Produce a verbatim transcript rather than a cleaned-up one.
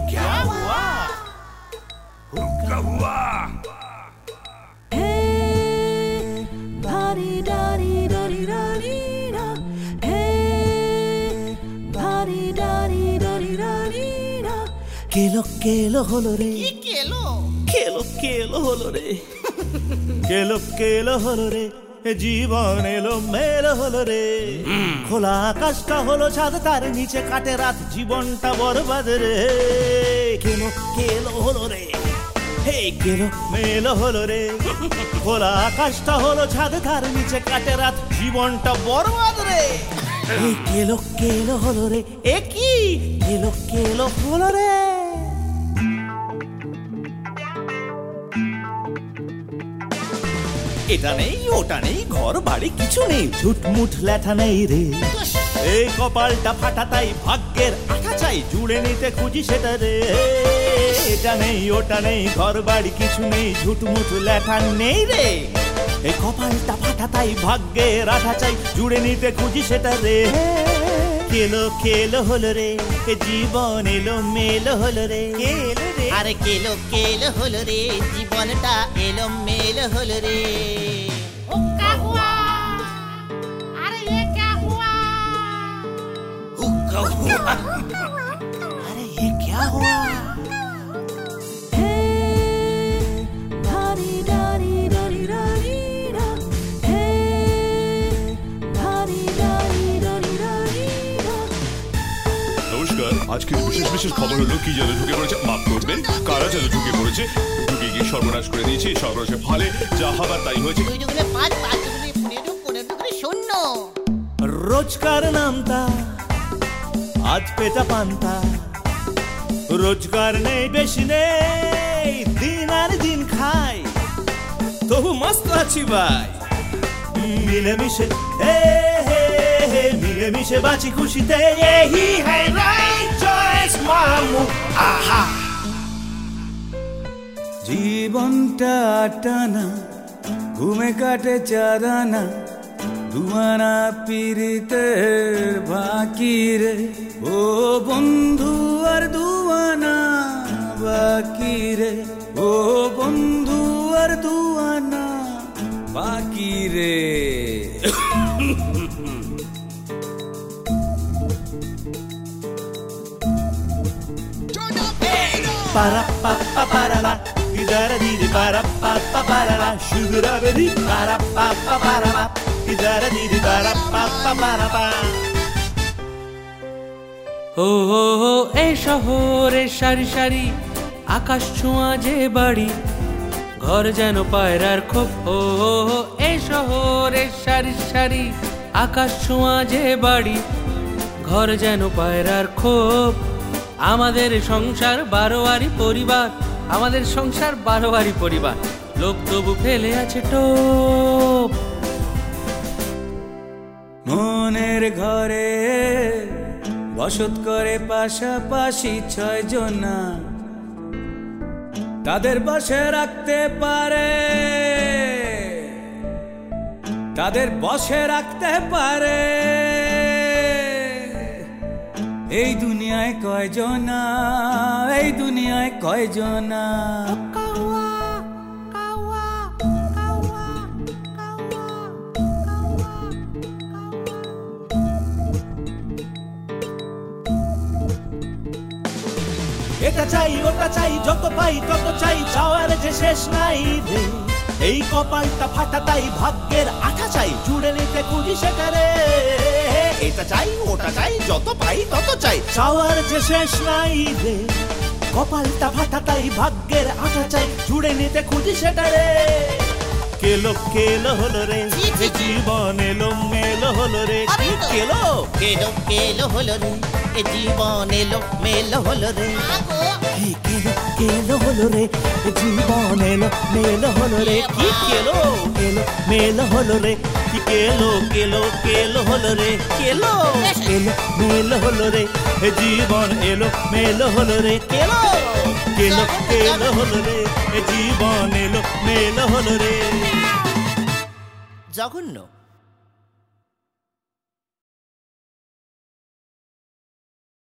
क्या हुआ? हुक्का हुआ। কেলো কেলো হলো রে, কি কেলো কেলো কেলো হলো রে, কেলো কেলো হলো রে, জীবন এলো মেলো হলো রে। খোলা আকাশটা হলো ছাদ, তার নিচে কাটে রাত, জীবনটা বরবাদ রে। কেলো কেলো হলো রে, হে কেলো মেলো হলো রে। খোলা আকাশটা হলো ছাদ, তার নিচে কাটে রাত, জীবনটা বরবাদ রে। এই কেলো কেলো হলো রে, এ কি কেলো কেলো হলো রে। এটা নেই ওটা নেই, ঘর বাড়ি কিছু নেই, ঝুটমুট লেঠা নেই রে। এই কপালটা ফাটা, তাই ভাগ্যের আঠা চাই, জুড়ে নিতে খুঁজি সেটা রে। এটা নেই ওটা নেই, ঘর বাড়ি কিছু নেই, ঝুটমুট লেঠা নেই রে। এই কপালটা ফাটা, তাই ভাগ্যের আঠা চাই, জুড়ে নিতে খুঁজি সেটা রে। কেলো কেলো হলো রে, জীবন এলো মেলো হলো রে। কেলো রে, আরে কেলো কেলো হলো রে, জীবনটা এলো মেলো হলো রে। हुक्का हुआ, अरे ये क्या हुआ? हुक्का हुआ। अरे ये क्या हुआ? নমস্কার, আজকের বিশেষ বিশেষ খবর হলো কি যেন ঢুকে পড়েছে, মাফ করবেন, কারা যেন ঢুকে পড়েছে, ঢুকে গিয়ে সর্বনাশ করে দিয়েছে, সর্বনাশের ফলে যা হবার তাই হয়েছে। দুই দুগুণে পাঁচ, পাঁচ দুগুণে পনেরো, পনেরো দুগুণে শূন্য। রোজকার নামতা আজ পেটা পান্তা, রোজগার নেই বেশি নেই, দিন আর দিন খাই, তবু মস্ত আছি ভাই। মিলেমিশে হে হে হে, মিলেমিশে বাঁচি খুশিতে, এই হ্যাঁ রাইট চয়েস মামু। আহা, জীবনটা টানা, ঘুমে কাটে চারানা, দুয়ানা পিরিতের বাকি রে। ও বন্ধু আর দুয়ানা বাকি রে, ও বন্ধু আর দুয়ানা বাকি রে। para pa pa para la, idara di di para pa pa para la, shugara di para pa pa para la, idara di di para pa pa para pa. ও হো হো, এই শহরে সারি সারি আকাশ ছোঁয়া যে বাড়ি, ঘর যেন পায়রার খোপ। ও হো হো, এই শহরে সারি সারি আকাশ ছোঁয়া যে বাড়ি, ঘর যেন পায়রার খোপ। আমাদের সংসার বারোয়ারি পরিবার, আমাদের সংসার বারোয়ারি পরিবার, লোক তবু ফেলে আছে টোপ। মনের ঘরে বসত করে পাশাপাশি ছয় জনা, তাদের বসে রাখতে পারে, তাদের বসে রাখতে পারে। এই দুনিয়ায় কয়জনা, এই দুনিয়ায় কয়জনা। এটা চাই ওটা চাই, যত পাই তত চাই, চাওয়ার যে শেষ নাই রে। এই কপালটা ফাটা, তাই ভাগ্যের আঠা চাই, জুড়ে নিতে খুঁজি সেটা রে। এটা চাই ওটা চাই, যত পাই তত চাই, চাওয়ার যে শেষ নাই রে। কপালটা ফাটা, তাই ভাগ্যের আঠা চাই, জুড়ে নিতে খুঁজি সেটা রে। কেলো কেলো হলো রে, জীবন এলো মেলো হলো রে। কেলো কেলো কেলো হলো রে, এ জীবন এলো মেলো হলো রে। কেলো কেলো হলো রে, জীবন এলো মেলো হলো রে। কি কেলো কেলো মেলো হলো রে, কি কেলো কেলো কেলো হলো রে। কেলো কেলো মেলো হলো রে, জীবন এলো মেলো হলো রে। কেলো কেলো কেলো হলো রে, জীবন এলো মেলো হলো রে। জঘন্য।